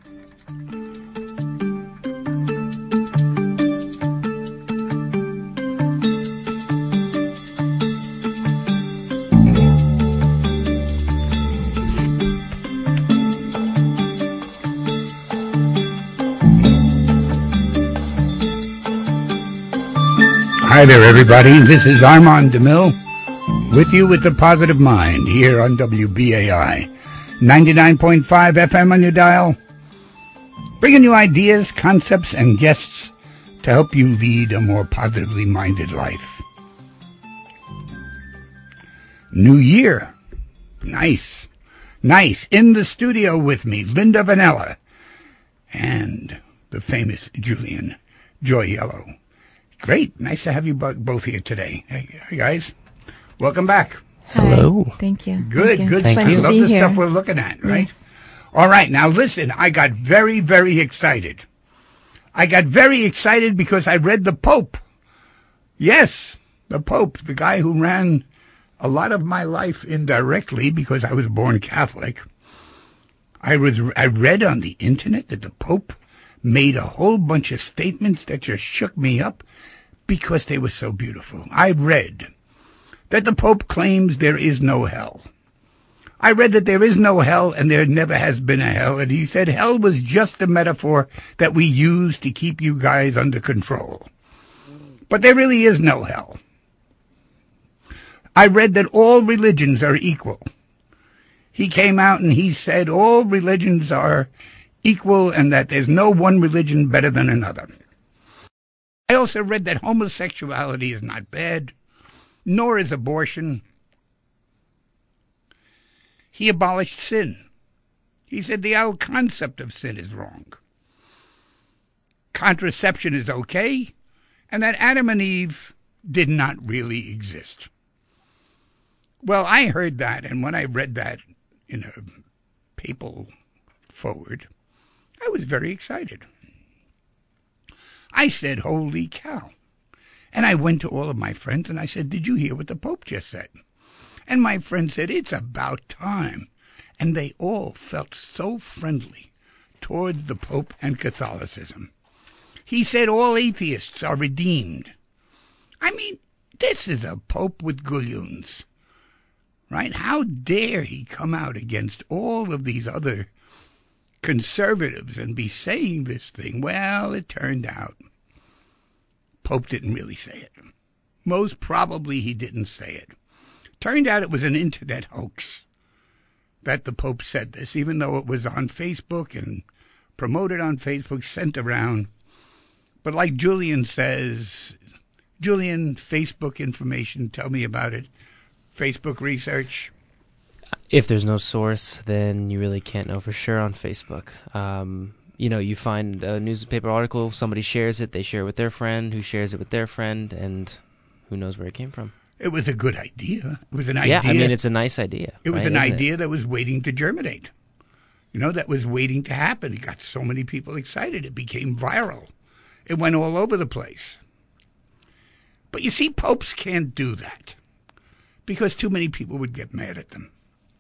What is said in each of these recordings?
Hi there, everybody. This is Armand DeMille with you with the Positive Mind here on WBAI 99.5 FM on your dial, bringing you ideas, concepts, and guests to help you lead a more positively minded life. New year. Nice. In the studio with me, Linda Vanella and the famous Julian Joy Yellow. Great. Nice to have you both here today. Hey, guys. Welcome back. Hi. Hello. Thank you. Good. Thank I you. love the stuff we're looking at, right? Yes. All right. Now, listen, I got very, very excited. I got very excited because I read the Pope. Yes, the Pope, the guy who ran a lot of my life indirectly because I was born Catholic. I read on the internet that the Pope made a whole bunch of statements that just shook me up because they were so beautiful. I read that the Pope claims there is no hell. I read that there is no hell and there never has been a hell, and he said hell was just a metaphor that we used to keep you guys under control. But there really is no hell. I read that all religions are equal. He came out and he said all religions are equal and that there's no one religion better than another. I also read that homosexuality is not bad, nor is abortion. He abolished sin. He said the whole concept of sin is wrong. Contraception is okay, and that Adam and Eve did not really exist. Well, I heard that, and when I read that in a papal forward, I was very excited. I said, holy cow. And I went to all of my friends and I said, did you hear what the Pope just said? And my friend said, it's about time. And they all felt so friendly towards the Pope and Catholicism. He said all atheists are redeemed. I mean, this is a Pope with gullions, right? How dare he come out against all of these other conservatives and be saying this thing? Well, it turned out Pope didn't really say it. Most probably he didn't say it. Turned out it was an internet hoax that the Pope said this, even though it was on Facebook and promoted on Facebook, sent around. But like Julian says, Julian, Facebook information, tell me about it. Facebook research. If there's no source, then you really can't know for sure on Facebook. You find a newspaper article, somebody shares it, they share it with their friend, who shares it with their friend, and who knows where it came from. It was a good idea. It was an idea. Yeah, I mean, it's a nice idea. It was an idea that was waiting to germinate. That was waiting to happen. It got so many people excited. It became viral. It went all over the place. But you see, popes can't do that because too many people would get mad at them.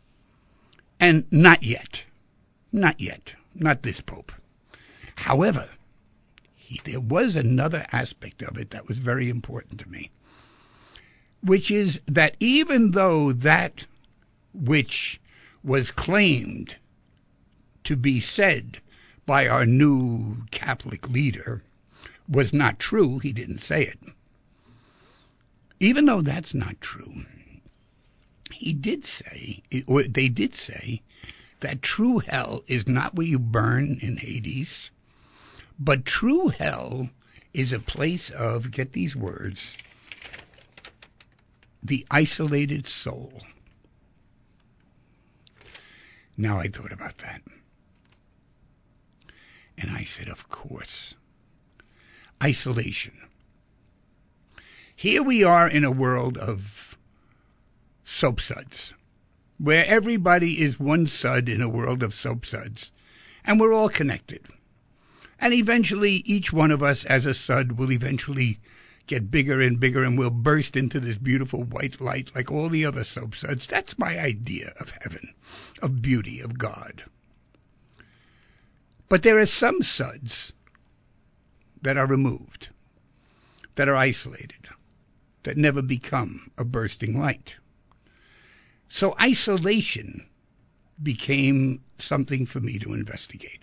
And not yet. Not yet. Not this Pope. However, there was another aspect of it that was very important to me, which is that even though that which was claimed to be said by our new Catholic leader was not true, he didn't say it. Even though that's not true, he did say, or they did say, that true hell is not where you burn in Hades, but true hell is a place of, get these words, the isolated soul. Now I thought about that. And I said, of course. Isolation. Here we are in a world of soap suds, where everybody is one sud in a world of soap suds, and we're all connected. And eventually, each one of us as a sud will eventually get bigger and bigger, and we'll burst into this beautiful white light like all the other soap suds. That's my idea of heaven, of beauty, of God. But there are some suds that are removed, that are isolated, that never become a bursting light. So isolation became something for me to investigate.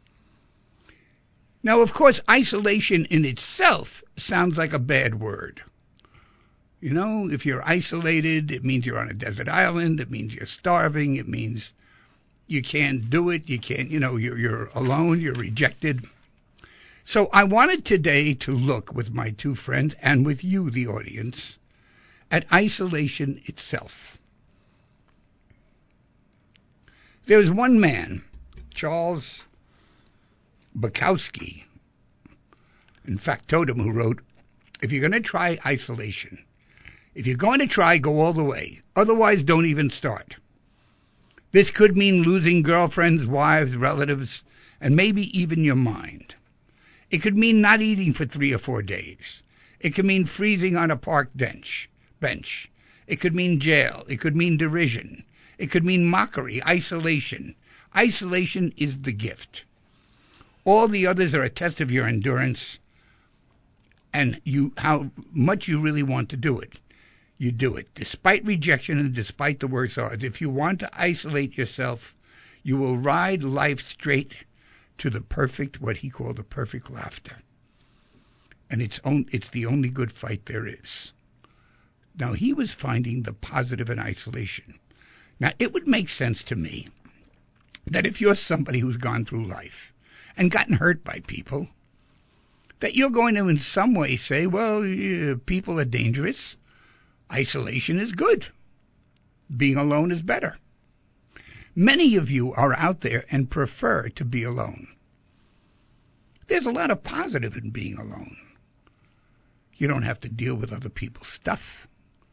Now, of course, isolation in itself sounds like a bad word. You know, if you're isolated, it means you're on a desert island. It means you're starving. It means you can't do it. You can't, you're alone. You're rejected. So I wanted today to look with my two friends and with you, the audience, at isolation itself. There was one man, Charles Bukowski, in Factotum, who wrote, if you're going to try isolation, if you're going to try, go all the way. Otherwise, don't even start. This could mean losing girlfriends, wives, relatives, and maybe even your mind. It could mean not eating for 3 or 4 days. It could mean freezing on a park bench. It could mean jail. It could mean derision. It could mean mockery, isolation. Isolation is the gift. All the others are a test of your endurance and how much you really want to do it. You do it, despite rejection and despite the worst odds. If you want to isolate yourself, you will ride life straight to the perfect, what he called the perfect laughter. And it's the only good fight there is. Now, he was finding the positive in isolation. Now, it would make sense to me that if you're somebody who's gone through life and gotten hurt by people, that you're going to in some way say, well, people are dangerous. Isolation is good. Being alone is better. Many of you are out there and prefer to be alone. There's a lot of positive in being alone. You don't have to deal with other people's stuff.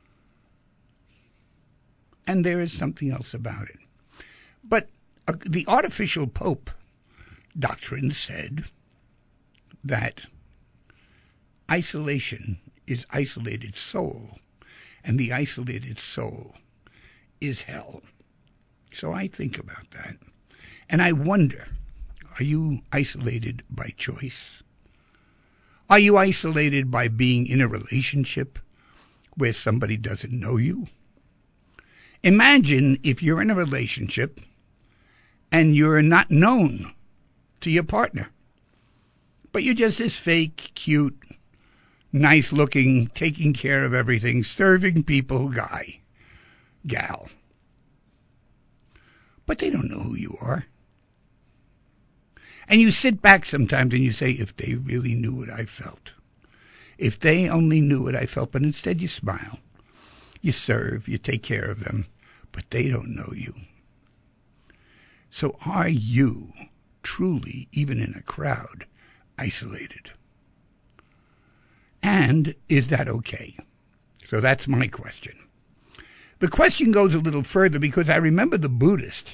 And there is something else about it. But the artificial Pope doctrine said that isolation is isolated soul, and the isolated soul is hell. So I think about that. And I wonder, are you isolated by choice? Are you isolated by being in a relationship where somebody doesn't know you? Imagine if you're in a relationship and you're not known to your partner, but you're just this fake, cute, nice-looking, taking care of everything, serving people guy, gal. But they don't know who you are. And you sit back sometimes and you say, if they really knew what I felt. If they only knew what I felt. But instead you smile. You serve. You take care of them. But they don't know you. So are you truly, even in a crowd, isolated? And is that okay? So that's my question. The question goes a little further because I remember the Buddhists.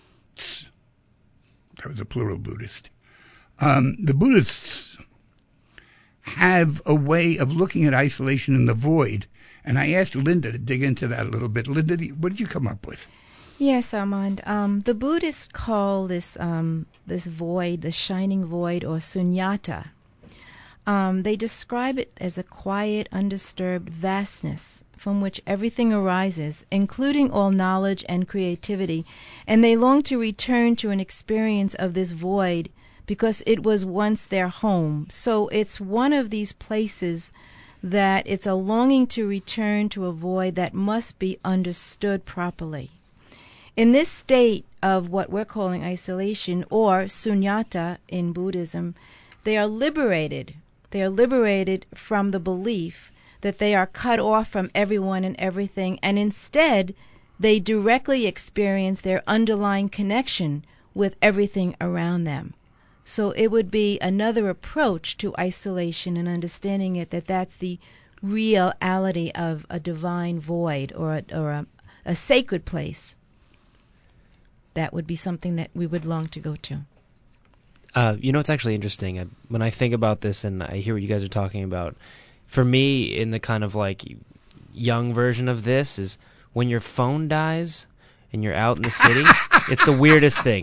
That was a plural Buddhist. The Buddhists have a way of looking at isolation in the void. And I asked Linda to dig into that a little bit. Linda, what did you come up with? Yes, Armand. The Buddhists call this void, the shining void, or sunyata. They describe it as a quiet, undisturbed vastness from which everything arises, including all knowledge and creativity, and they long to return to an experience of this void because it was once their home. So it's one of these places that it's a longing to return to a void that must be understood properly. In this state of what we're calling isolation, or sunyata in Buddhism, they are liberated. They are liberated from the belief that they are cut off from everyone and everything, and instead they directly experience their underlying connection with everything around them. So it would be another approach to isolation and understanding it, that that's the reality of a divine void or a sacred place. That would be something that we would long to go to. It's actually interesting. When I think about this and I hear what you guys are talking about, for me, in the kind of like young version of this, is when your phone dies and you're out in the city, it's the weirdest thing.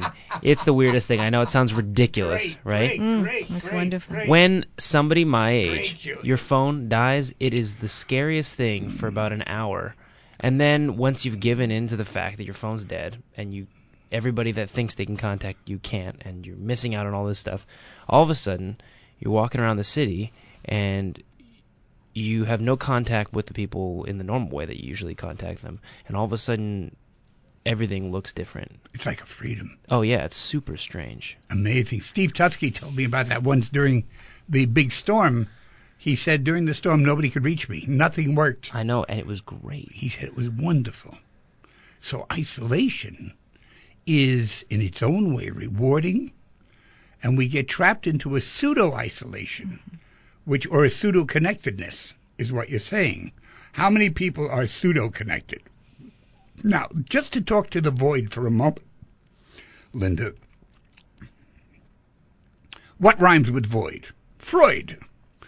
It's the weirdest thing. I know it sounds ridiculous, right? That's wonderful. When somebody my Great, age, Julie. your phone dies, it is the scariest thing for about an hour. And then once you've given in to the fact that your phone's dead and everybody that thinks they can contact you can't, and you're missing out on all this stuff, all of a sudden you're walking around the city and you have no contact with the people in the normal way that you usually contact them. And all of a sudden everything looks different. It's like a freedom. Oh, yeah, it's super strange. Amazing. Steve Tutsky told me about that once during the big storm. He said during the storm nobody could reach me. Nothing worked. I know, and it was great. He said it was wonderful. So isolation is in its own way rewarding, and we get trapped into a pseudo-isolation, or a pseudo-connectedness is what you're saying. How many people are pseudo-connected? Now, just to talk to the void for a moment, Linda, what rhymes with void? Freud.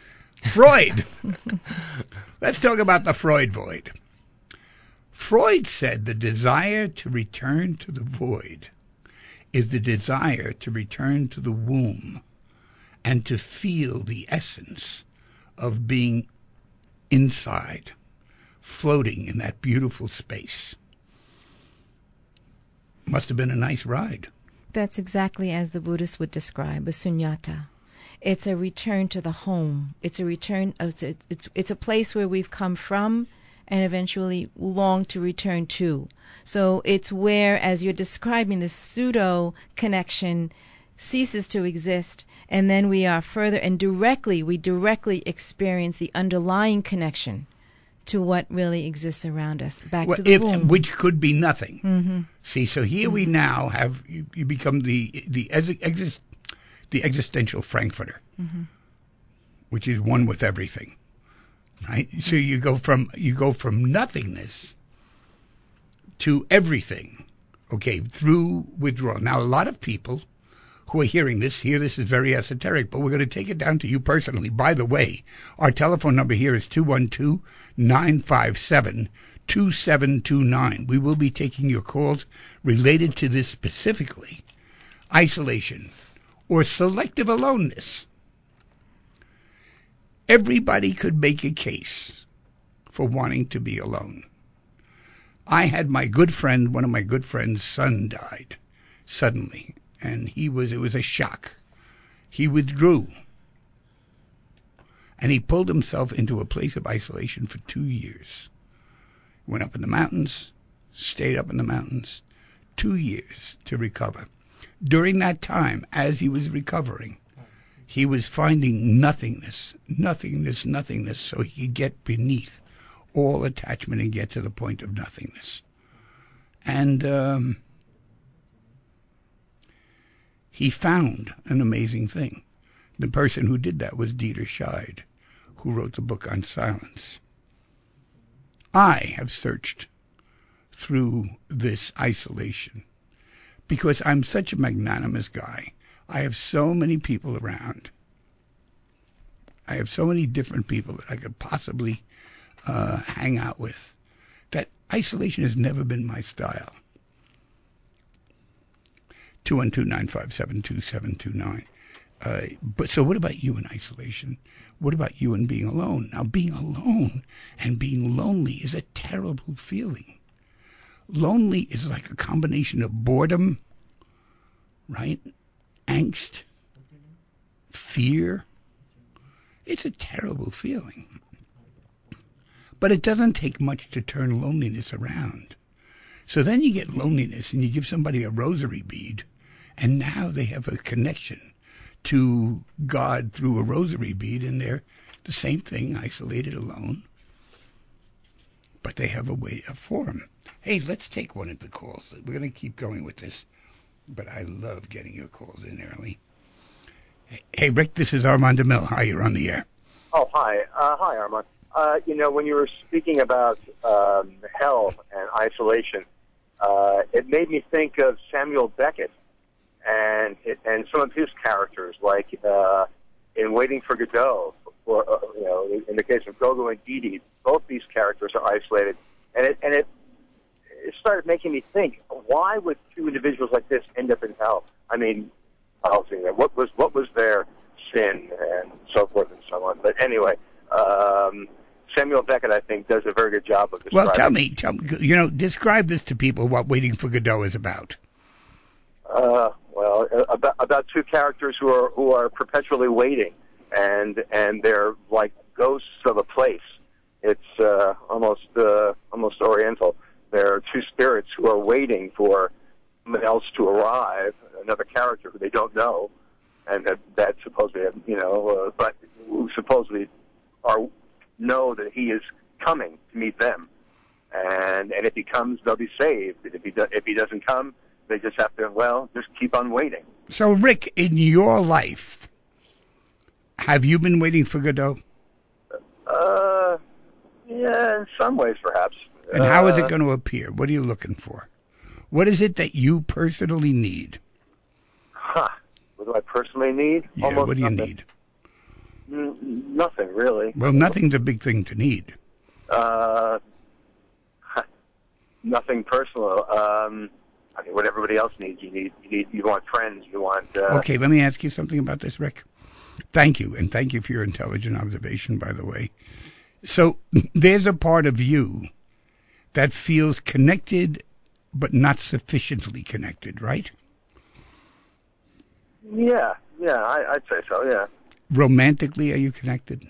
Let's talk about the Freud void. Freud said the desire to return to the void is the desire to return to the womb and to feel the essence of being inside, floating in that beautiful space. Must have been a nice ride. That's exactly as the Buddhists would describe a sunyata. It's a return to the home. It's a return. It's a place where we've come from and eventually long to return to. So it's where, as you're describing, this pseudo connection ceases to exist, and then we are further and we directly experience the underlying connection to what really exists around us, back to the womb. Which could be nothing. Mm-hmm. See, so here we now have, you become the existential Frankfurter, which is one with everything, right? So you go from nothingness to everything, okay, through withdrawal. Now, a lot of people who are hearing this is very esoteric, but we're going to take it down to you personally. By the way, our telephone number here is 212-957-2729. We will be taking your calls related to this specifically, isolation or selective aloneness. Everybody could make a case for wanting to be alone. I had one of my good friend's son died suddenly. And it was a shock. He withdrew. And he pulled himself into a place of isolation for 2 years. Went up in the mountains, stayed up in the mountains, 2 years to recover. During that time, as he was recovering, he was finding nothingness, so he could get beneath all attachment and get to the point of nothingness. And he found an amazing thing. The person who did that was Dieter Scheid, who wrote the book on silence. I have searched through this isolation because I'm such a magnanimous guy. I have so many people around. I have so many different people that I could possibly hang out with, that isolation has never been my style. 212-957-2729. But so what about you in isolation? What about you in being alone? Now, being alone and being lonely is a terrible feeling. Lonely is like a combination of boredom, right? Angst, fear. It's a terrible feeling. But it doesn't take much to turn loneliness around. So then you get loneliness and you give somebody a rosary bead, and now they have a connection to God through a rosary bead, and they're the same thing, isolated, alone. But they have a form. Hey, let's take one of the calls. We're going to keep going with this, but I love getting your calls in early. Hey, Rick, this is Armand DeMille. Hi, you're on the air. Oh, hi. Hi, Armand. When you were speaking about hell and isolation, it made me think of Samuel Beckett and some of his characters, like in Waiting for Godot, or in the case of Gogo and Didi. Both these characters are isolated, and it started making me think, why would two individuals like this end up in hell? I mean, what was their sin and so forth and so on. But anyway, Samuel Beckett, I think, does a very good job of describing. Well, tell me, describe this to people, what Waiting for Godot is about. Well, about two characters who are perpetually waiting, and they're like ghosts of a place. It's almost Oriental. There are two spirits who are waiting for someone else to arrive, another character who they don't know, and that supposedly, but who supposedly know that he is coming to meet them, and if he comes, they'll be saved. And if he doesn't come, they just have to just keep on waiting. So, Rick, in your life, have you been waiting for Godot? Yeah, in some ways, perhaps. And how is it going to appear? What are you looking for? What is it that you personally need? What do I personally need? Yeah, Almost what do you nothing. need? Nothing, really. Well, nothing's a big thing to need. Nothing personal. I mean, what everybody else needs. You want friends. You want. Okay, let me ask you something about this, Rick. Thank you, and thank you for your intelligent observation, by the way. So there's a part of you that feels connected, but not sufficiently connected, right? Yeah, I'd say so. Yeah. Romantically, are you connected?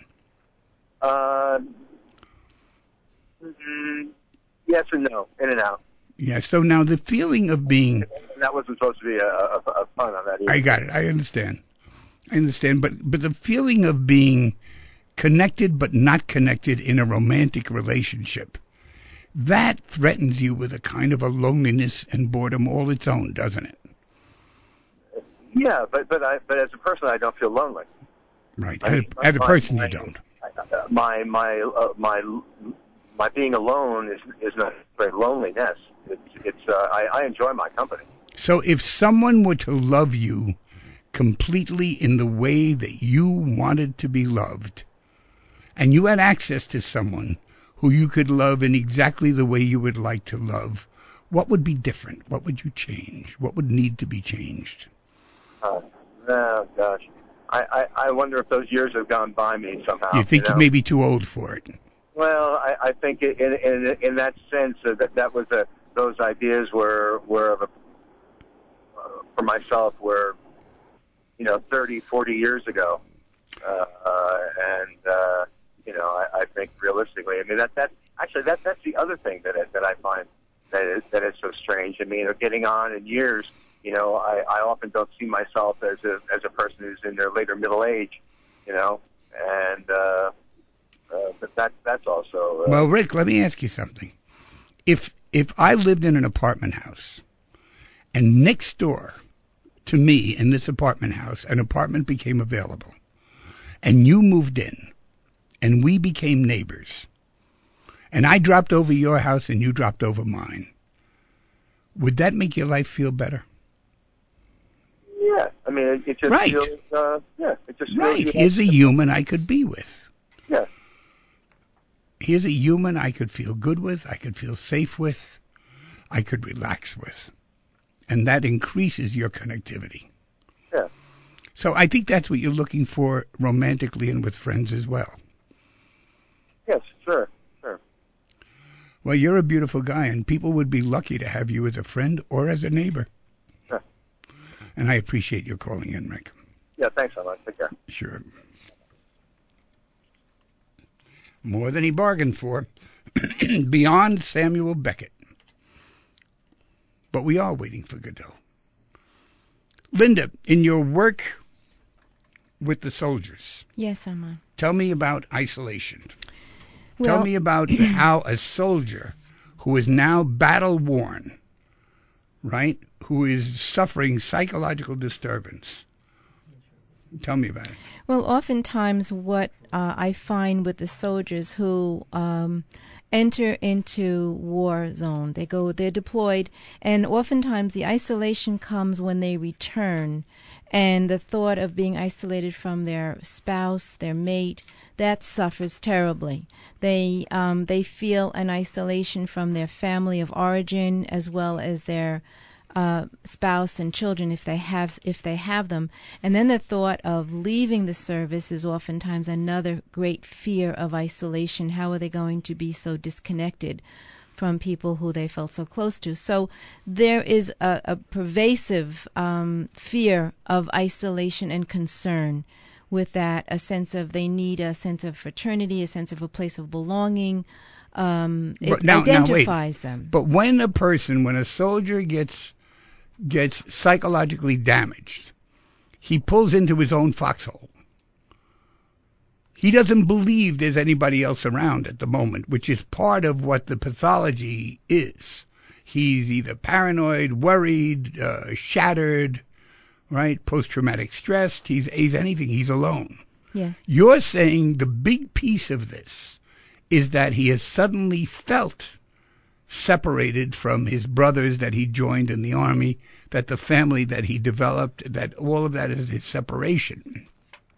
Yes and no, in and out. Yeah. So now the feeling of being. That wasn't supposed to be a fun on that either. I got it. I understand. But the feeling of being connected but not connected in a romantic relationship, that threatens you with a kind of a loneliness and boredom all its own, doesn't it? Yeah, but as a person, I don't feel lonely. Right. As a person, you don't. My being alone is not very loneliness. I enjoy my company. So if someone were to love you completely in the way that you wanted to be loved, and you had access to someone who you could love in exactly the way you would like to love, what would be different? What would you change? What would need to be changed? Oh gosh. I wonder if those years have gone by me somehow. You think you may be too old for it? Well, I think in that sense that was those ideas were for myself were 30, 40 years ago, I think realistically, I mean that's the other thing that I find that is so strange. I mean, getting on in years. I often don't see myself as a person who's in their later middle age, and but that's also. Well, Rick, let me ask you something. If I lived in an apartment house, and next door to me in this apartment house, an apartment became available, and you moved in, and we became neighbors, and I dropped over your house and you dropped over mine, would that make your life feel better? Yeah, I mean, it just right. feels, it just right. Feels Here's a human I could be with. Yeah. Here's a human I could feel good with, I could feel safe with, I could relax with. And that increases your connectivity. Yeah. So I think that's what you're looking for romantically and with friends as well. Yes, sure. Well, you're a beautiful guy, and people would be lucky to have you as a friend or as a neighbor. Sure. And I appreciate your calling in, Rick. Yeah, thanks so much. Take care. Sure. More than he bargained for. Beyond Samuel Beckett. But we are waiting for Godot. Linda, in your work with the soldiers. Yes, Armand. Tell me about isolation. Well, Tell me about how a soldier who is now battle-worn, right, who is suffering psychological disturbance. Tell me about it. Well, oftentimes what I find with the soldiers who enter into war zone. They're deployed, and oftentimes the isolation comes when they return, and the thought of being isolated from their spouse, their mate, that suffers terribly. They feel an isolation from their family of origin as well as their spouse and children if they have them, and then the thought of leaving the service is oftentimes another great fear of isolation. How are they going to be so disconnected from people who they felt so close to? So there is a pervasive fear of isolation and concern. With that, a sense of they need a sense of fraternity, a sense of a place of belonging. It identifies them. But when a soldier gets psychologically damaged, he pulls into his own foxhole. He doesn't believe there's anybody else around at the moment, which is part of what the pathology is. He's either paranoid, worried, shattered, right? Post-traumatic stress. He's anything. He's alone. Yes. You're saying the big piece of this is that he has suddenly felt separated from his brothers that he joined in the army, that the family that he developed, that all of that is his separation.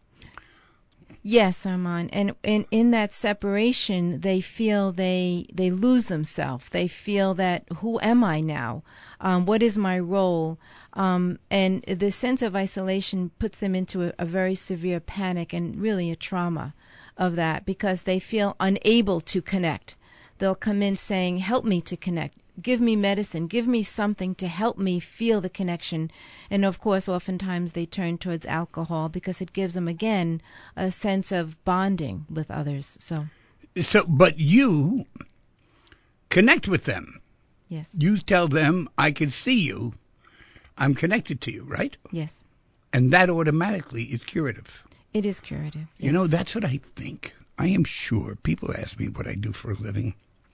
Yes, Armand. And in that separation, they feel they lose themselves. They feel that, who am I now? What is my role? And the sense of isolation puts them into a very severe panic and really a trauma of that, because they feel unable to connect. They'll come in saying, help me to connect. Give me medicine. Give me something to help me feel the connection. And, of course, oftentimes they turn towards alcohol because it gives them, again, a sense of bonding with others. So, but you connect with them. Yes. You tell them, I can see you. I'm connected to you, right? Yes. And that automatically is curative. It is curative. Yes. You know, that's what I think. I am sure. People ask me what I do for a living.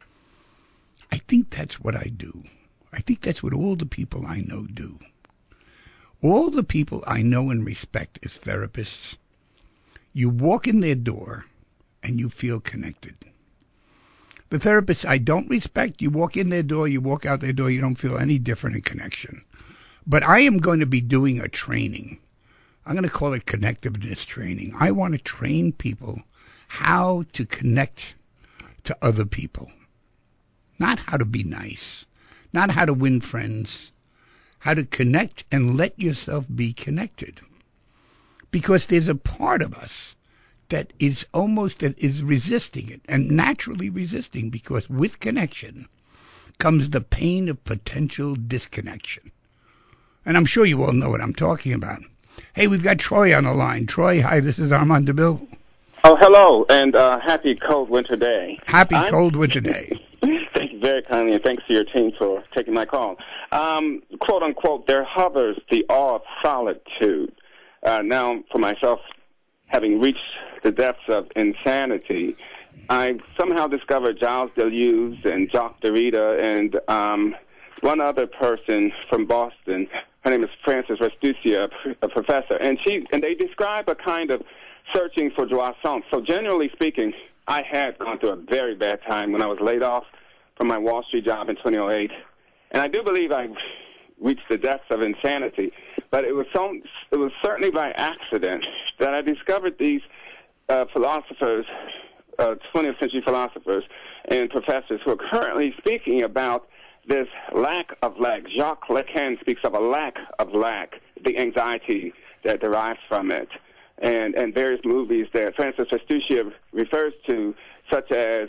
I think that's what I do. I think that's what all the people I know do. All the people I know and respect as therapists, you walk in their door and you feel connected. The therapists I don't respect, you walk in their door, you walk out their door, you don't feel any different in connection. But I am going to be doing a training. I'm going to call it connectiveness training. I want to train people how to connect to other people. Not how to be nice, not how to win friends, how to connect and let yourself be connected. Because there's a part of us that is resisting it, and naturally resisting, because with connection comes the pain of potential disconnection. And I'm sure you all know what I'm talking about. Hey, we've got Troy on the line. Troy, hi, this is Armand DeMille. Oh, hello, and happy cold winter day. Happy cold winter day. Thank you very kindly, and thanks to your team for taking my call. Quote, unquote, there hovers the awe of solitude. Now, for myself, having reached the depths of insanity, I somehow discovered Giles Deleuze and Jacques Derrida and one other person from Boston. Her name is Frances Restuccia, a professor, and they describe a kind of searching for joie sans. So generally speaking, I had gone through a very bad time when I was laid off from my Wall Street job in 2008. And I do believe I reached the depths of insanity. But it was certainly by accident that I discovered these philosophers, 20th century philosophers and professors who are currently speaking about this lack of lack. Jacques Lacan speaks of a lack of lack, the anxiety that derives from it. And various movies that Frances Restuccia refers to, such as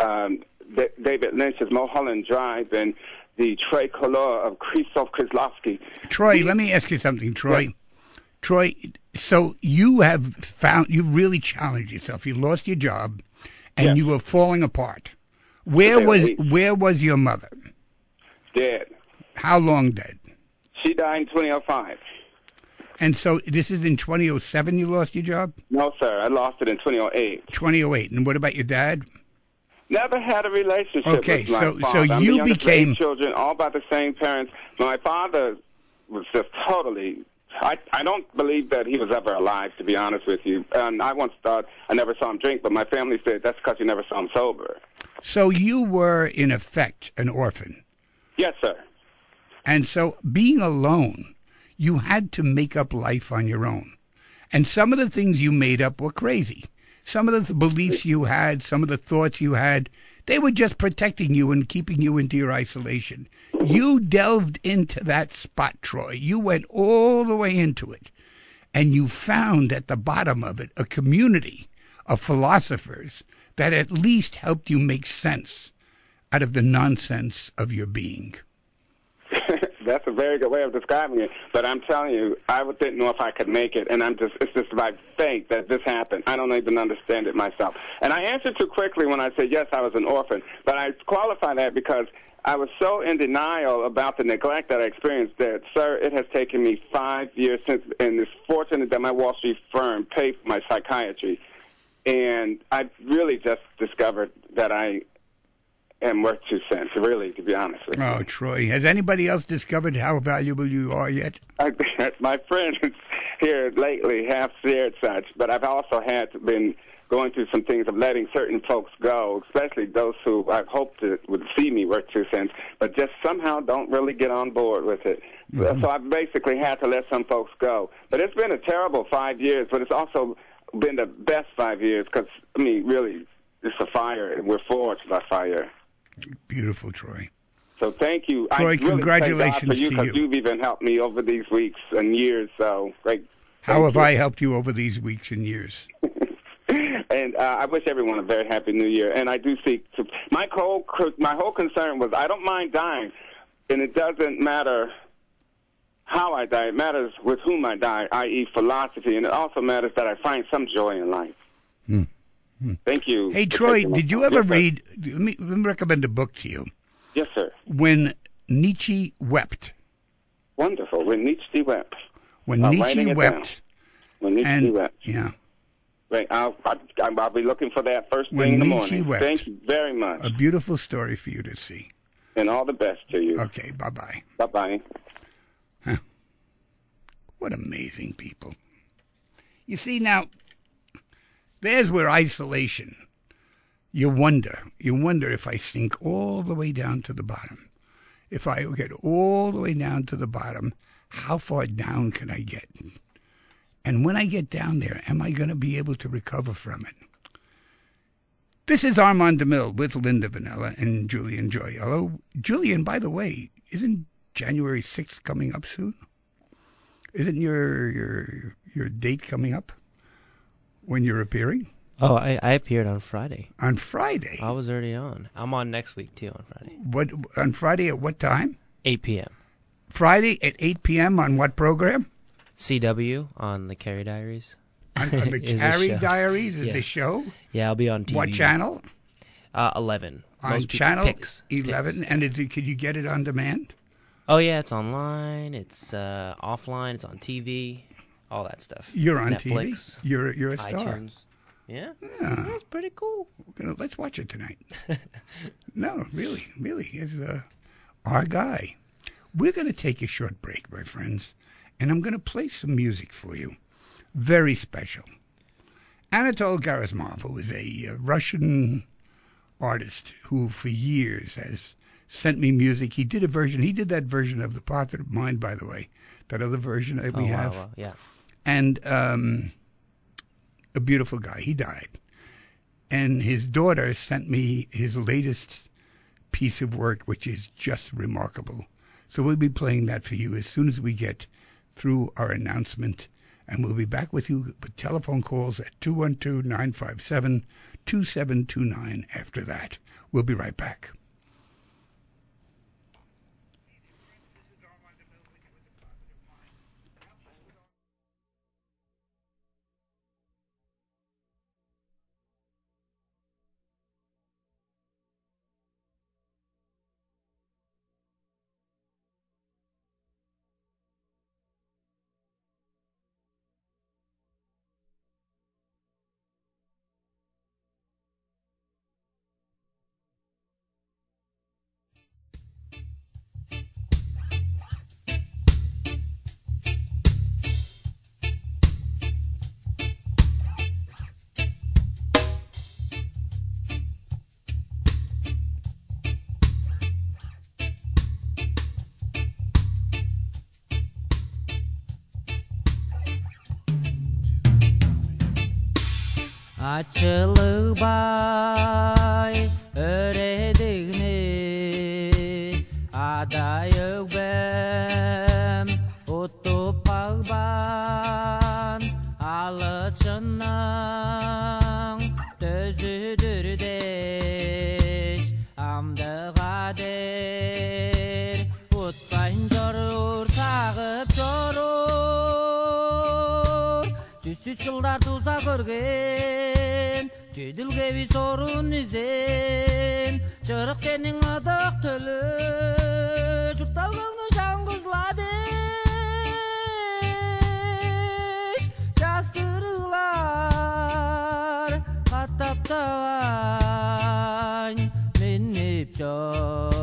David Lynch's Mulholland Drive and the Tricolor of Krzysztof Kieslowski. Troy, let me ask you something, Troy. Yeah. Troy, so you've really challenged yourself. You lost your job, and you were falling apart. Where was your mother? Dead. How long dead? She died in 2005. And so this is in 2007 you lost your job? No, sir. I lost it in 2008. 2008. And what about your dad? Never had a relationship with my father. So you became... I'm children, all by the same parents. My father was just totally... I don't believe that he was ever alive, to be honest with you. And I once thought I never saw him drink, but my family said that's because you never saw him sober. So you were, in effect, an orphan. Yes, sir. And so being alone, you had to make up life on your own. And some of the things you made up were crazy. Some of the beliefs you had, some of the thoughts you had, they were just protecting you and keeping you into your isolation. You delved into that spot, Troy. You went all the way into it. And you found at the bottom of it a community of philosophers that at least helped you make sense out of the nonsense of your being. That's a very good way of describing it. But I'm telling you, didn't know if I could make it, and it's just by fate that this happened. I don't even understand it myself. And I answered too quickly when I said, yes, I was an orphan. But I qualify that because I was so in denial about the neglect that I experienced that, sir, it has taken me 5 years since, and it's fortunate that my Wall Street firm paid for my psychiatry. And I really just discovered that I am worth 2 cents, really, to be honest with you. Oh, Troy, has anybody else discovered how valuable you are yet? My friends here lately have shared such, but I've also been going through some things of letting certain folks go, especially those who I hoped would see me worth 2 cents, but just somehow don't really get on board with it. Mm-hmm. So I've basically had to let some folks go. But it's been a terrible 5 years, but it's also been the best 5 years because, I mean, really, it's a fire, and we're forged by fire. Beautiful, Troy. So thank you. Troy, I really congratulations thank God for you, to because you've even helped me over these weeks and years. So great. How have I helped you over these weeks and years? And I wish everyone a very happy New Year. And I do seek to. My whole concern was I don't mind dying, and it doesn't matter how I die. It matters with whom I die, i.e., philosophy, and it also matters that I find some joy in life. Thank you. Hey, Troy, did you ever read? Let me recommend a book to you. Yes, sir. When Nietzsche Wept. Wonderful. When Nietzsche Wept. When Nietzsche Wept. When Nietzsche Wept. Yeah. Right. I'll be looking for that first thing When in the Nietzsche morning. Wept. Thank you very much. A beautiful story for you to see. And all the best to you. Okay. Bye-bye. Bye-bye. Huh. What amazing people. You see, now, there's where isolation, you wonder if I sink all the way down to the bottom. If I get all the way down to the bottom, how far down can I get? And when I get down there, am I going to be able to recover from it? This is Armand DeMille with Linda Vanilla and Julian Joyello. Julian, by the way, isn't January 6th coming up soon? Isn't your date coming up when you're appearing? Oh, I appeared on Friday. On Friday? I was already on. I'm on next week, too, on Friday. What on Friday at what time? 8 p.m. Friday at 8 p.m. on what program? CW on the Carrie Diaries. On the Carrie Diaries is the show? Yeah, I'll be on TV. What channel? 11. On channel 11. And could you get it on demand? Oh, yeah, it's online. It's offline. It's on TV. All that stuff. You're on Netflix, TV? You're a star. iTunes. Yeah. That's pretty cool. Let's watch it tonight. No, really. It's our guy. We're going to take a short break, my friends, and I'm going to play some music for you. Very special. Anatol Gerasimov, who is a Russian artist who for years has sent me music. He did that version of The Positive Mind, by the way. That other version that we have. Wow, yeah. And a beautiful guy. He died. And his daughter sent me his latest piece of work, which is just remarkable. So we'll be playing that for you as soon as we get through our announcement. And we'll be back with you with telephone calls at 212-957-2729 after that. We'll be right back. Açılıbay öredigni adayık bem utup ağban alıçının tözüdür deş amdığa der utpayın jorur sağıp jorur Tüsü çılдар tuza görgen Tüdülge bir sorun izen Çırık senin adak tölü Çurtalgını şangızla deş Jastırılar Kattap tağan Minnip çor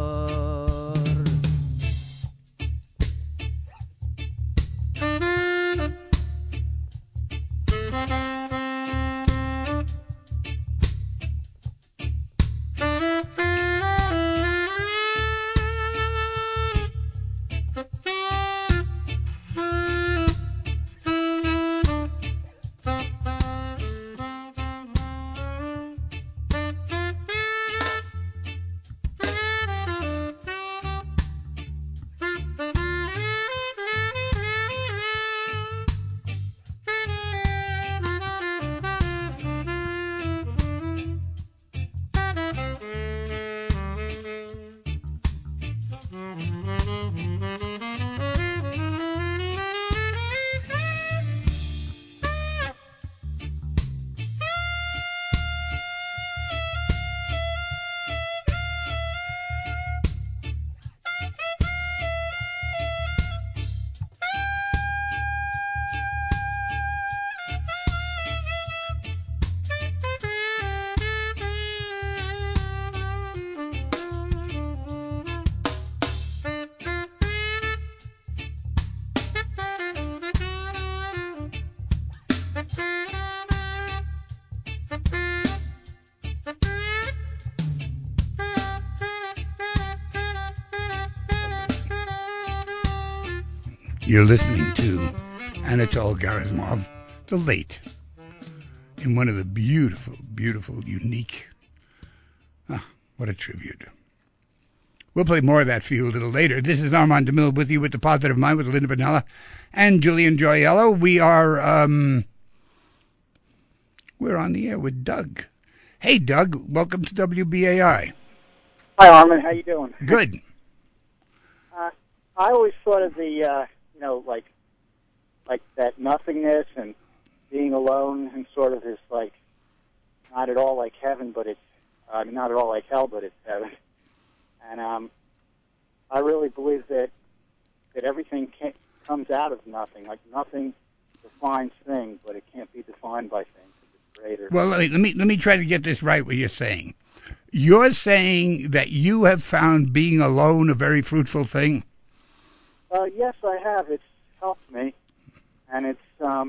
You're listening to Anatol Garazmov, the late, in one of the beautiful, beautiful, unique, what a tribute. We'll play more of that for you a little later. This is Armand DeMille with you with The Positive Mind with Linda Vanella and Julian Joyello. We are, we're on the air with Doug. Hey, Doug, welcome to WBAI. Hi, Armand. How you doing? Good. I always thought of the, like that nothingness and being alone and sort of is like not at all like heaven, but it's not at all like hell, but it's heaven. And I really believe that everything comes out of nothing. Like nothing defines things, but it can't be defined by things. It's greater. Well, let me try to get this right. What you're saying? You're saying that you have found being alone a very fruitful thing. Yes, I have. It's helped me, and it's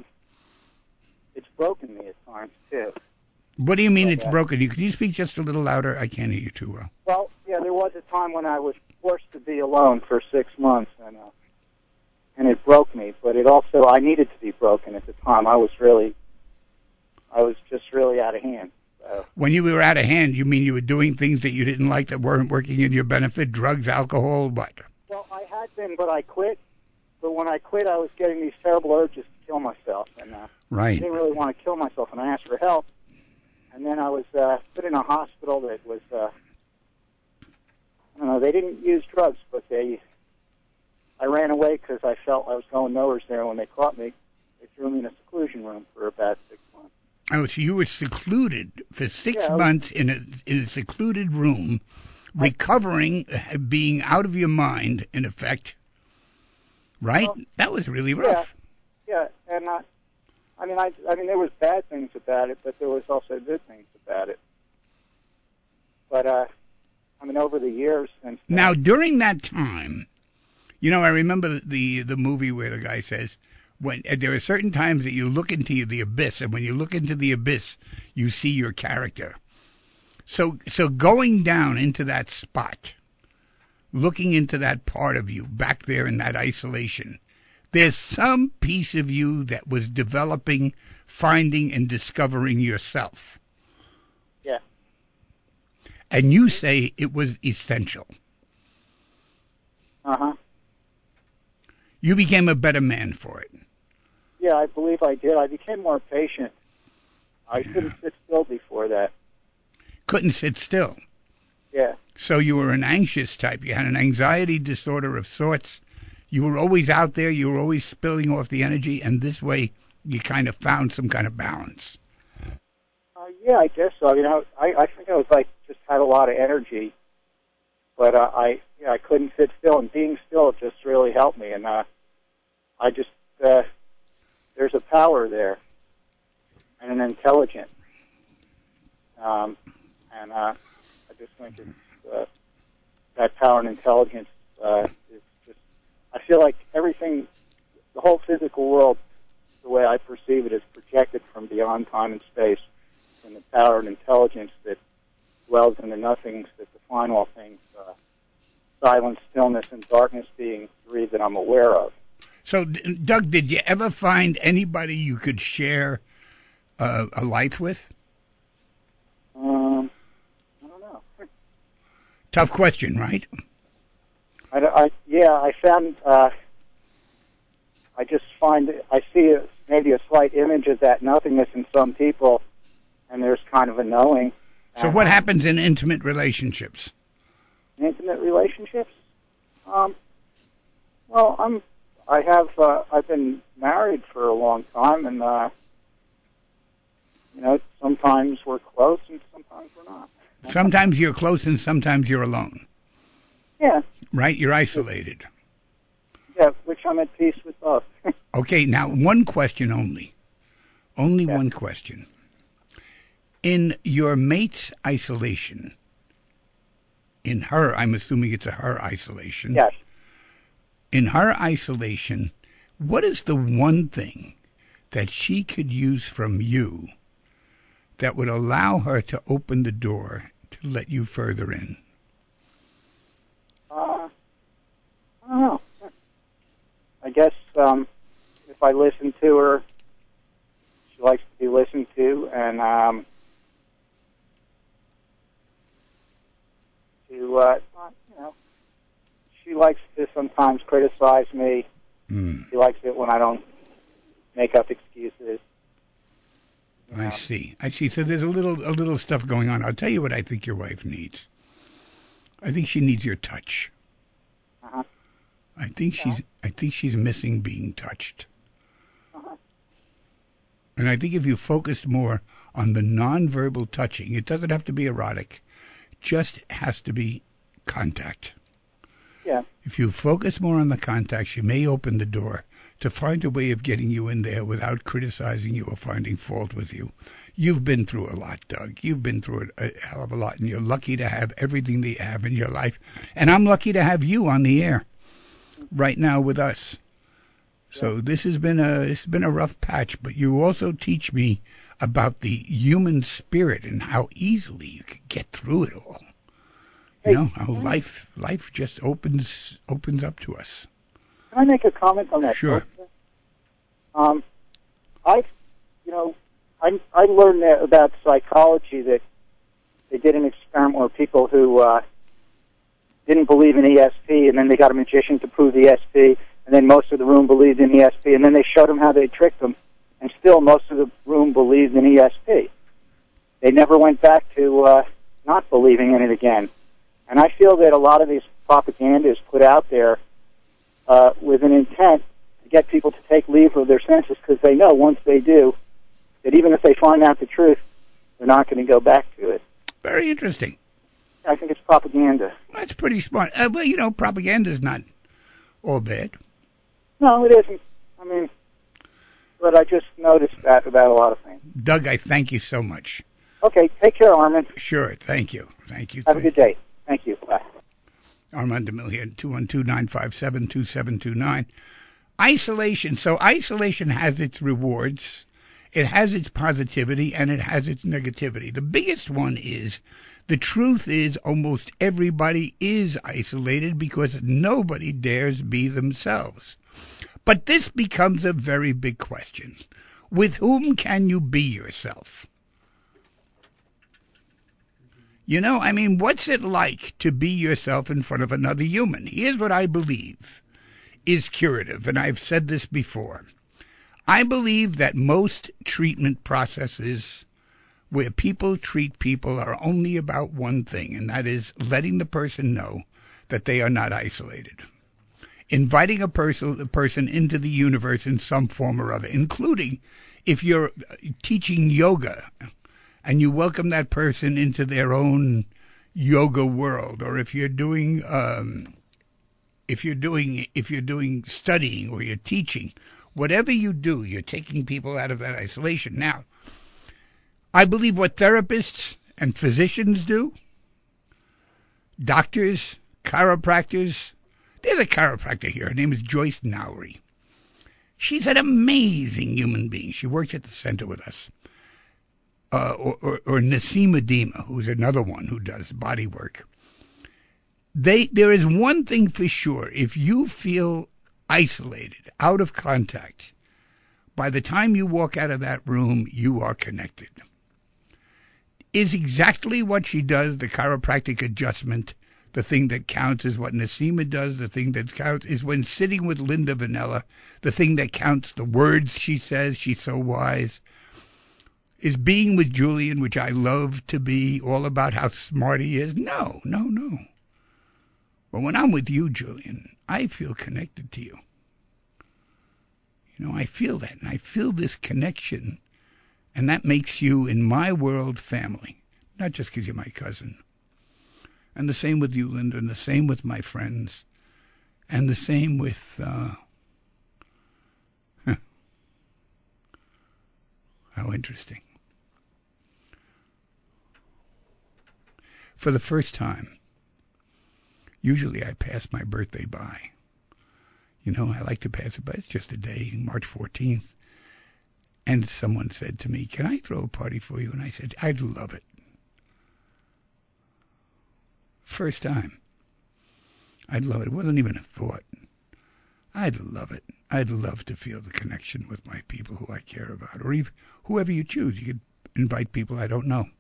broken me at times too. What do you mean it's broken you? Can you speak just a little louder? I can't hear you too well. Well, yeah, there was a time when I was forced to be alone for 6 months, and it broke me. But it also, I needed to be broken at the time. I was just really out of hand. So. When you were out of hand, you mean you were doing things that you didn't like that weren't working in your benefit? Drugs, alcohol, what? Well, I had been, but I quit. But when I quit, I was getting these terrible urges to kill myself, and right. I didn't really want to kill myself, and I asked for help. And then I was put in a hospital that was, I don't know, they didn't use drugs, but I ran away because I felt I was going nowhere there. When they caught me, they threw me in a seclusion room for about 6 months. Oh, so you were secluded for 6 months in a secluded room, recovering, being out of your mind, in effect, right? Well, that was really rough. Yeah, and I mean, there was bad things about it, but there was also good things about it. But, over the years... Now, during that time, I remember the movie where the guy says, when there are certain times that you look into the abyss, and when you look into the abyss, you see your character. So going down into that spot, looking into that part of you, back there in that isolation, There's some piece of you that was developing, finding, and discovering yourself. Yeah. And you say it was essential. Uh-huh. You became a better man for it. Yeah, I believe I did. I became more patient. I couldn't sit still before that. Couldn't sit still. Yeah. So you were an anxious type. You had an anxiety disorder of sorts. You were always out there. You were always spilling off the energy. And this way, you kind of found some kind of balance. Yeah, I guess so. You know, I think I was like just had a lot of energy, but I couldn't sit still, and being still just really helped me. And I just there's a power there and an intelligence, and I just think it's, that power and intelligence is just. I feel like everything, the whole physical world, the way I perceive it, is projected from beyond time and space. And the power and intelligence that dwells in the nothings that define all things, silence, stillness, and darkness being three that I'm aware of. So, Doug, did you ever find anybody you could share a life with? I don't know. Tough question, right? I found, I just find, I see maybe a slight image of that nothingness in some people, and there's kind of a knowing. So what happens in intimate relationships? Intimate relationships? Well, I've been married for a long time, and, sometimes we're close and sometimes we're not. Sometimes you're close and sometimes you're alone. Yeah. Right? You're isolated. Yeah, which I'm at peace with both. Okay, now one question only. Only one question. In your mate's isolation, in her, I'm assuming it's a her isolation. Yes. In her isolation, what is the one thing that she could use from you that would allow her to open the door to let you further in? I don't know. I guess if I listen to her, she likes to be listened to, and she likes to sometimes criticize me. She likes it when I don't make up excuses. I see. So there's a little stuff going on. I'll tell you what I think your wife needs. I think she needs your touch. Uh-huh. I think she's missing being touched. Uh-huh. And I think if you focused more on the nonverbal touching, it doesn't have to be erotic, just has to be contact. Yeah. If you focus more on the contact, she may open the door to find a way of getting you in there without criticizing you or finding fault with you. You've been through a lot, Doug. You've been through a hell of a lot, and you're lucky to have everything that you have in your life. And I'm lucky to have you on the air right now with us. So this has been a rough patch, but you also teach me about the human spirit and how easily you can get through it all. You know, how life just opens up to us. Can I make a comment on that? Sure. I learned about psychology that they did an experiment where people who didn't believe in ESP, and then they got a magician to prove ESP, and then most of the room believed in ESP, and then they showed them how they tricked them, and still most of the room believed in ESP. They never went back to not believing in it again. And I feel that a lot of these propaganda is put out there with an intent to get people to take leave of their senses, because they know once they do, that even if they find out the truth, they're not going to go back to it. Very interesting. I think it's propaganda. That's pretty smart. Well, propaganda's not all bad. No, it isn't. I mean, but I just noticed that about a lot of things. Doug, I thank you so much. Okay, take care, Armand. Sure, thank you. Thank you. Have a good day. Thank you. Bye. Armand DeMille here, 212-957-2729. Isolation. So isolation has its rewards. It has its positivity, and it has its negativity. The biggest one is, the truth is almost everybody is isolated because nobody dares be themselves. But this becomes a very big question. With whom can you be yourself? You know, I mean, what's it like to be yourself in front of another human? Here's what I believe is curative, and I've said this before. I believe that most treatment processes where people treat people are only about one thing, and that is letting the person know that they are not isolated. Inviting a person into the universe in some form or other, including if you're teaching yoga and you welcome that person into their own yoga world, or if you're doing studying or you're teaching, whatever you do, you're taking people out of that isolation. Now, I believe what therapists and physicians do, doctors, chiropractors. There's a chiropractor here. Her name is Joyce Nowry. She's an amazing human being. She works at the center with us. Or Nasima Dima, who's another one who does body work. There is one thing for sure. If you feel isolated, out of contact, by the time you walk out of that room, you are connected. Is exactly what she does, the chiropractic adjustment, the thing that counts is what Nasima does. The thing that counts is when sitting with Linda Vanella. The thing that counts, the words she says, she's so wise. Is being with Julian, which I love to be, all about how smart he is? No. But when I'm with you, Julian, I feel connected to you. You know, I feel that, and I feel this connection, and that makes you, in my world, family, not just because you're my cousin. And the same with you, Linda, and the same with my friends, and the same with, how interesting. For the first time, usually I pass my birthday by. You know, I like to pass it by. It's just a day, March 14th. And someone said to me, "Can I throw a party for you?" And I said, "I'd love it." First time. I'd love it. It wasn't even a thought. I'd love it. I'd love to feel the connection with my people who I care about, or even whoever you choose. You could invite people I don't know.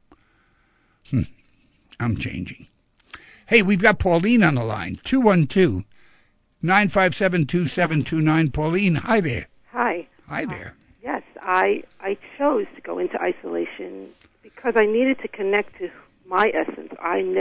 I'm changing. Hey, we've got Pauline on the line, 212-957-2729. Pauline, hi there. Hi. Hi there. Yes, I chose to go into isolation because I needed to connect to my essence.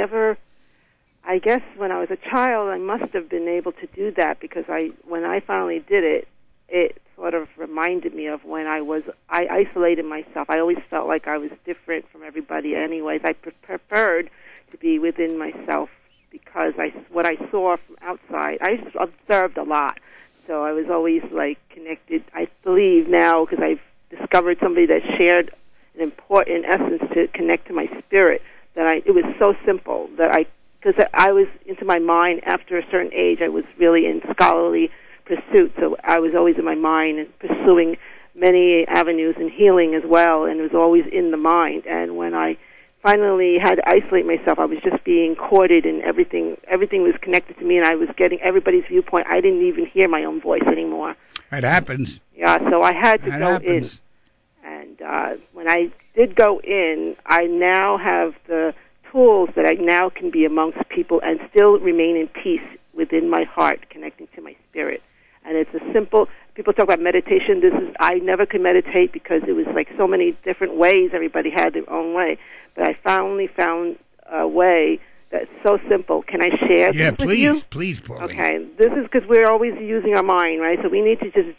I guess when I was a child, I must have been able to do that because when I finally did it, it sort of reminded me of when I isolated myself. I always felt like I was different from everybody anyways. I preferred to be within myself because what I saw from outside, I observed a lot. So I was always like connected. I believe now, because I've discovered somebody that shared an important essence to connect to my spirit, that it was so simple that because I was into my mind after a certain age, I was really in scholarly pursuit. So I was always in my mind and pursuing many avenues in healing as well, and it was always in the mind. And when I finally had to isolate myself, I was just being courted, and everything was connected to me, and I was getting everybody's viewpoint. I didn't even hear my own voice anymore. It happens. Yeah, so I had to go in. And when I did go in, I now have the tools that I now can be amongst people and still remain in peace within my heart, connecting to my spirit. And it's a simple, people talk about meditation. I never could meditate because it was like so many different ways. Everybody had their own way. But I finally found a way that's so simple. Can I share this with you? Please, Pauline. Okay, this is because we're always using our mind, right? So we need to just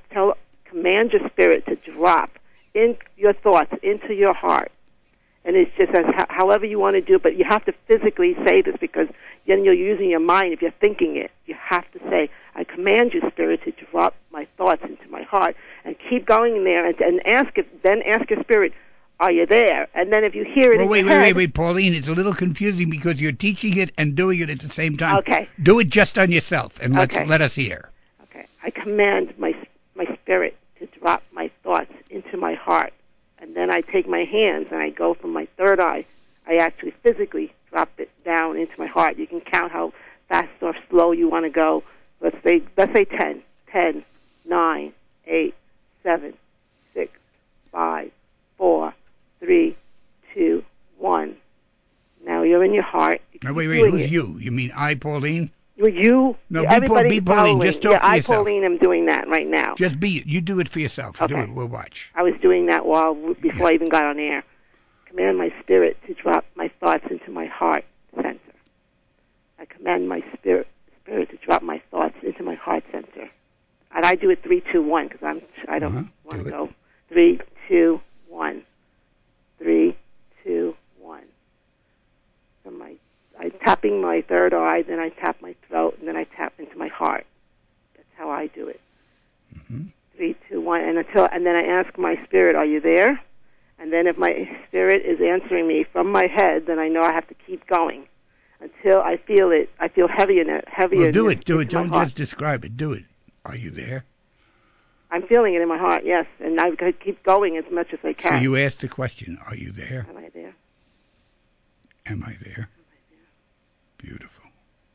command your spirit to drop in your thoughts into your heart. And it's just however you want to do it, but you have to physically say this because then you're using your mind. If you're thinking it, you have to say, "I command you, spirit, to drop my thoughts into my heart," and keep going in there and ask your spirit, "Are you there?" And then if you hear it, wait, Pauline, it's a little confusing because you're teaching it and doing it at the same time. Okay, do it just on yourself, and let us hear. Okay, I command my spirit to drop my thoughts into my heart. And then I take my hands and I go from my third eye. I actually physically drop it down into my heart. You can count how fast or slow you want to go. Let's say 10. 10, 9, 8, 7, 6, 5, 4, 3, 2, 1. Now you're in your heart. You Now, keep wait, doing who's it. you? You mean I, Pauline? You. No, everybody be Pauline. following. Just talk yeah, for I, yourself. Pauline, am doing that right now. Just be it. You do it for yourself. Okay. Do it. We'll watch. I was doing that before I even got on air. Command my spirit to drop my thoughts into my heart center. I command my spirit to drop my thoughts into my heart center. And I do it 3, 2, 1 because I don't want to go. 3, 2, 1. 3, 2, 1. So I'm tapping my third eye, then I tap my throat, and then I tap into my heart. That's how I do it. 3, 2, 1, and then I ask my spirit, "Are you there?" And then if my spirit is answering me from my head, then I know I have to keep going until I feel it. I feel heavier. Well, do it. into my Don't heart. just describe it. Do it. Are you there? I'm feeling it in my heart, yes, and I keep going as much as I So can. you asked the question, are you there? Am I there? Am I there? Beautiful.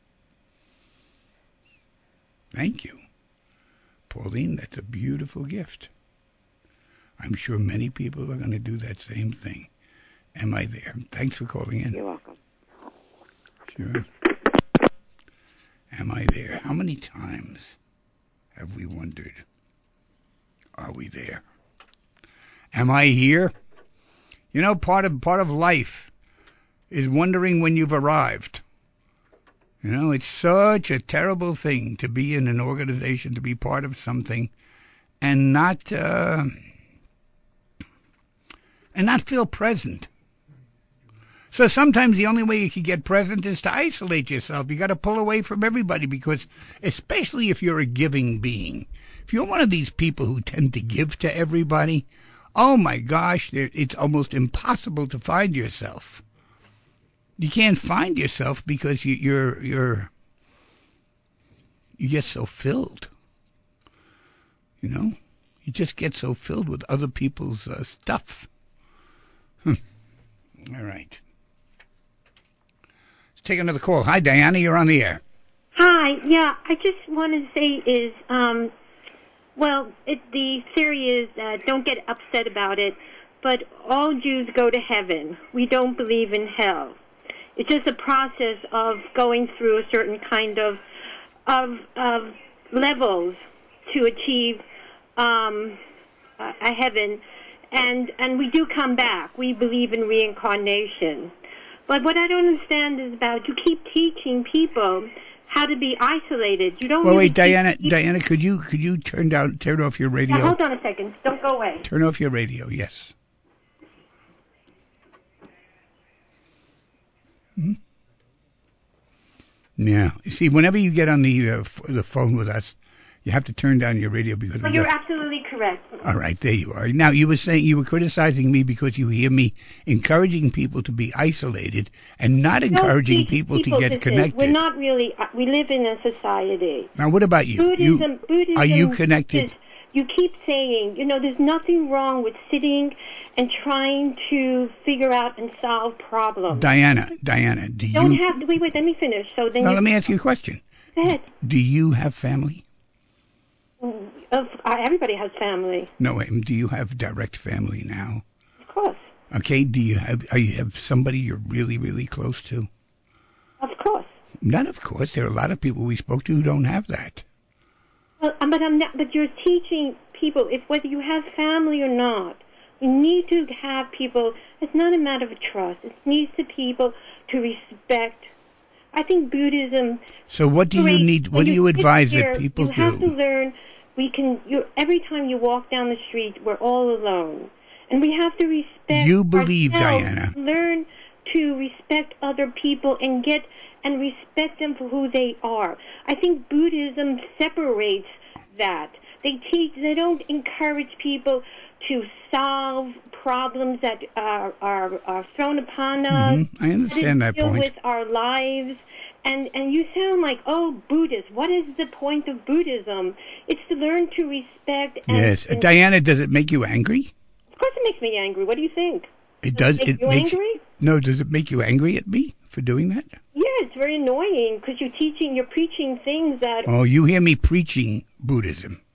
Thank you. Pauline, that's a beautiful gift. I'm sure many people are going to do that same thing. Am I there? Thanks for calling in. You're welcome. Sure. Am I there? How many times have we wondered, are we there? Am I here? You know, part of life is wondering when you've arrived. You know, it's such a terrible thing to be in an organization, to be part of something, and not feel present. So sometimes the only way you can get present is to isolate yourself. You got to pull away from everybody because, especially if you're a giving being, if you're one of these people who tend to give to everybody, oh my gosh, it's almost impossible to find yourself. You can't find yourself because you get so filled. You know, you just get so filled with other people's stuff. All right. Let's take another call. Hi, Diana. You're on the air. Hi. Yeah, I just want to say is, the theory is don't get upset about it, but all Jews go to heaven. We don't believe in hell. It's just a process of going through a certain kind of levels to achieve a heaven, and we do come back. We believe in reincarnation. But what I don't understand is about you keep teaching people how to be isolated. You don't. Well, really wait, Diana, could you turn off your radio? Now, hold on a second. Don't go away. Turn off your radio. Yes. Yeah. You see, whenever you get on the phone with us, you have to turn down your radio because. Well, you're absolutely correct. All right, there you are. Now, you were criticizing me because you hear me encouraging people to be isolated and not encouraging people to get connected. We're not really. We live in a society. Now, what about you? Buddhism are you connected? You keep saying, there's nothing wrong with sitting and trying to figure out and solve problems. Diana, do you... Don't have to... Wait, let me finish. So then. Now, let me ask you a question. Go ahead. Do you have family? Everybody has family. No, do you have direct family now? Of course. Okay, do you have somebody you're really, really close to? Of course. Not of course. There are a lot of people we spoke to who don't have that. Well, but I'm not. But you're teaching people whether you have family or not. You need to have people. It's not a matter of trust. It needs to people to respect. I think Buddhism. So what do you need? What do you advise that people do? You have to learn. Every time you walk down the street, we're all alone, and we have to respect. You believe, ourselves, Diana. Learn to respect other people and respect them for who they are. I think Buddhism separates that. They don't encourage people to solve problems that are thrown upon us. Mm-hmm. I understand that point. With our lives. And you sound like, Buddhist. What is the point of Buddhism? It's to learn to respect. Yes. Diana, does it make you angry? Of course it makes me angry. What do you think? It does. It makes you angry? No, does it make you angry at me for doing that? Yeah, it's very annoying because you're preaching things that... Oh, you hear me preaching Buddhism.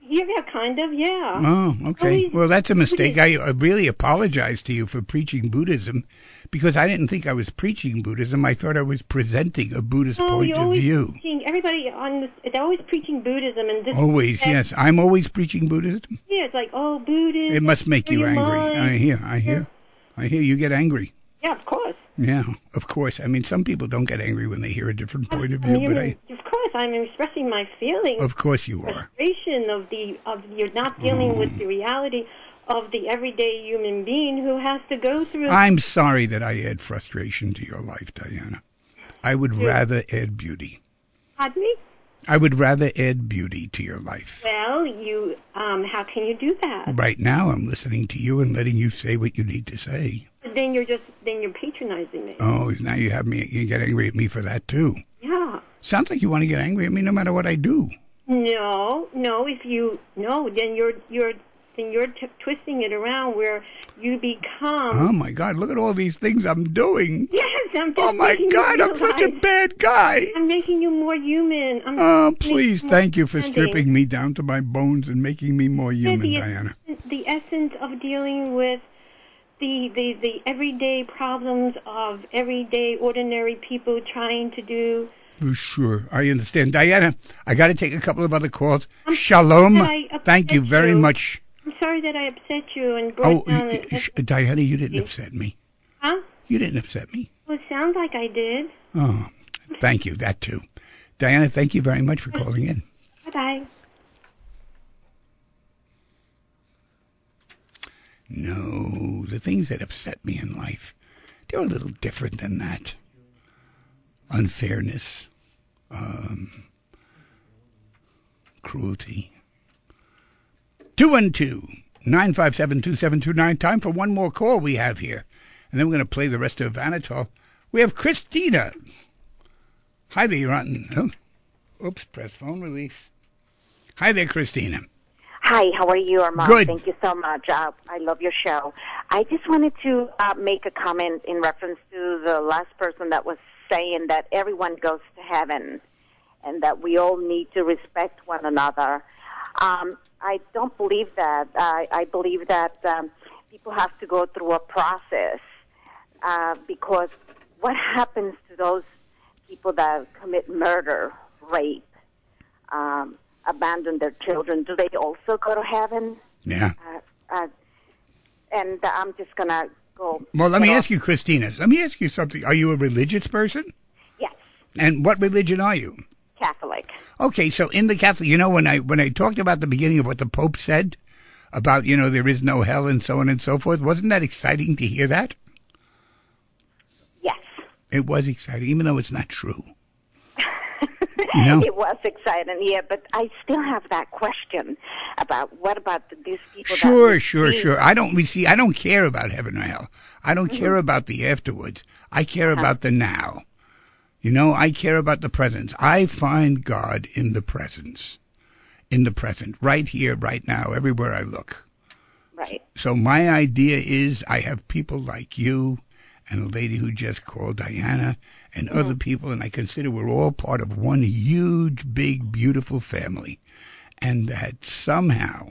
Yeah, kind of, yeah. Oh, okay. Always Well, that's a mistake. Buddhist. I really apologize to you for preaching Buddhism because I didn't think I was preaching Buddhism. I thought I was presenting a Buddhist No, point you're of always view. preaching, everybody on this, they're always preaching Buddhism, and this Always, that- yes. I'm always preaching Buddhism. Yeah, it's like, oh, Buddhism. It must make for you your angry. mind. I hear you get angry. Yeah, of course. Yeah, of course. I mean, some people don't get angry when they hear a different point of I view, mean, but of course, I'm expressing my feelings. of course you are. Frustration of you're not dealing with the reality of the everyday human being who has to go through. I'm sorry that I add frustration to your life, Diana. I would rather add beauty. Pardon me? I would rather add beauty to your life. Well, you how can you do that? Right now, I'm listening to you and letting you say what you need to say. Then you're patronizing me. Oh, now you get angry at me for that too. Yeah. Sounds like you want to get angry at me no matter what I do. No. Then you're twisting it around where you become. Oh my God! Look at all these things I'm doing. Yes, I'm just Oh my making you God! I'm such a realize- bad guy. I'm making you more human. Oh, please, thank you for understanding. stripping me down to my bones and making me more human, Diana. The essence of dealing with the everyday problems of everyday ordinary people trying to do. Oh, sure, I understand. Diana, I got to take a couple of other calls. Shalom. that I upset Thank you very you. much. I'm sorry that I upset you and brought down Diana, you didn't upset me. Huh? You didn't upset me. Well, it sounds like I did. Oh, thank you. That too. Diana, thank you very much for calling in. Bye-bye. No, the things that upset me in life, they're a little different than that. Unfairness, cruelty. 212-957-2729. Time for one more call we have here. And then we're going to play the rest of Anatol. We have Christina. Hi there, you're on. Oops, press phone release. Hi there, Christina. Hi, how are you, Armand? Good. Thank you so much. I love your show. I just wanted to make a comment in reference to the last person that was saying that everyone goes to heaven and that we all need to respect one another. I don't believe that. I believe that people have to go through a process because what happens to those people that commit murder, rape, abandon their children, do they also go to heaven? Yeah. And I'm just going to go... Well, let me ask you, Christina, let me ask you something. Are you a religious person? Yes, And what religion are you? Catholic. Okay, so in the Catholic, when I talked about the beginning of what the Pope said about, there is no hell and so on and so forth, wasn't that exciting to hear that? Yes. It was exciting, even though it's not true. It was exciting, yeah, but I still have that question about what about these people Sure. that... I don't care about heaven or hell. I don't care about the afterwards. I care about the now. I care about the presence. I find God in the presence, right here, right now, everywhere I look. Right. So my idea is I have people like you and a lady who just called, Diana, and other people, and I consider we're all part of one huge, big, beautiful family, and that somehow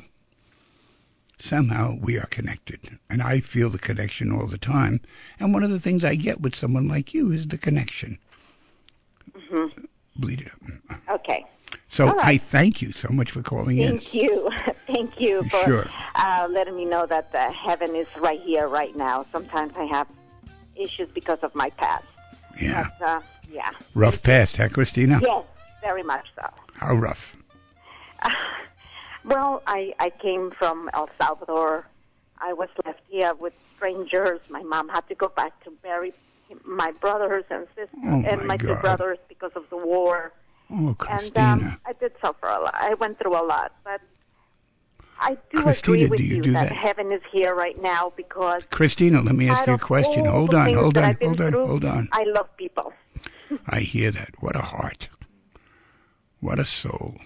we are connected. And I feel the connection all the time. And one of the things I get with someone like you is the connection. Mm-hmm. Bleed it up. Okay. So All right. I thank you so much for calling in. Thank you. Thank you for Sure. letting me know that heaven is right here, right now. Sometimes I have issues because of my past. Yeah. But, yeah. Rough past, huh, Christina? Yes, very much so. How rough? Well, I came from El Salvador. I was left here with strangers. My mom had to go back to bury my brothers and sisters and my two God. brothers because of the war. Oh, Christina. And I did suffer a lot. I went through a lot, but I do Christina, agree with do you you do that that? heaven is here right now because Christina, let me ask out you a of question. all Hold the on, things hold that on, I've been hold on, through, hold on. I love people. I hear that. What a heart. What a soul.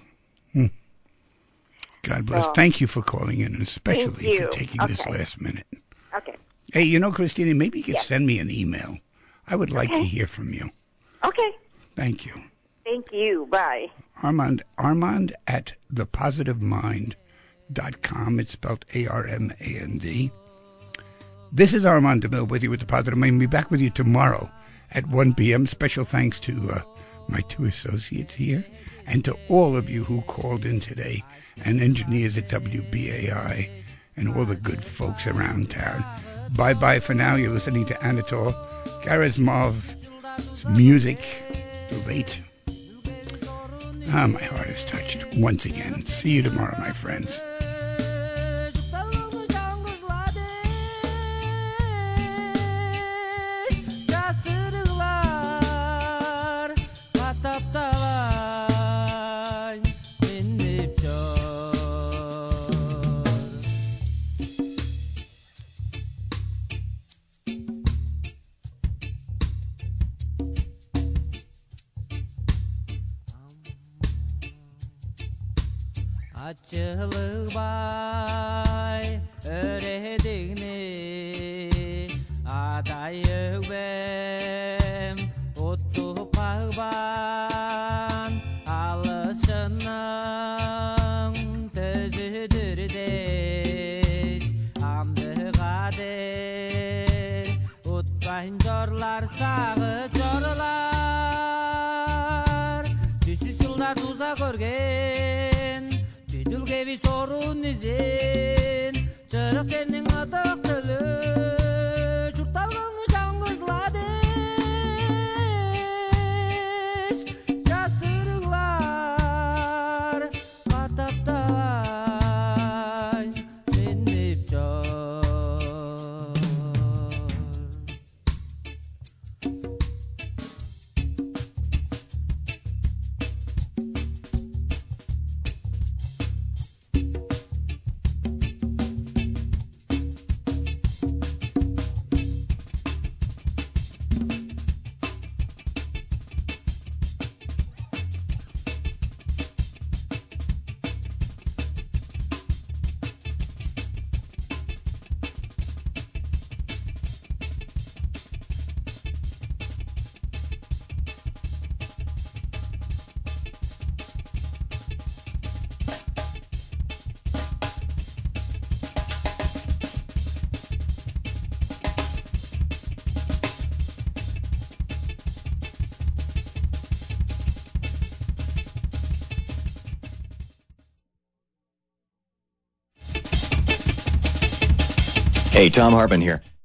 God bless. So, thank you for calling in, and especially thank you. for taking this Okay. last minute. Okay. Hey, Christina, maybe you could Yes. send me an email. I would like to Okay. hear from you. Okay. Thank you. Thank you. Bye. Armand at thepositivemind.com. It's spelled ARMAND. This is Armand DeMille with you with The Positive Mind. I'll be back with you tomorrow at 1 p.m. Special thanks to my two associates here and to all of you who called in today and engineers at WBAI and all the good folks around town. Bye-bye for now. You're listening to Anatol Karazmov's music, The Late. My heart is touched once again. See you tomorrow, my friends. Açılbay öğredigni adayık bem otup bağban alışının tözüdür deş amdı kader utbayın jorlar sağıp jorlar süsüz yıllar tuza görgen Dülgevi sorun izin Çırık senin atak tülü Çurtalgını şangızladeş Jasırıklar Ataptay Menip çor Hey, Tom Hartman here.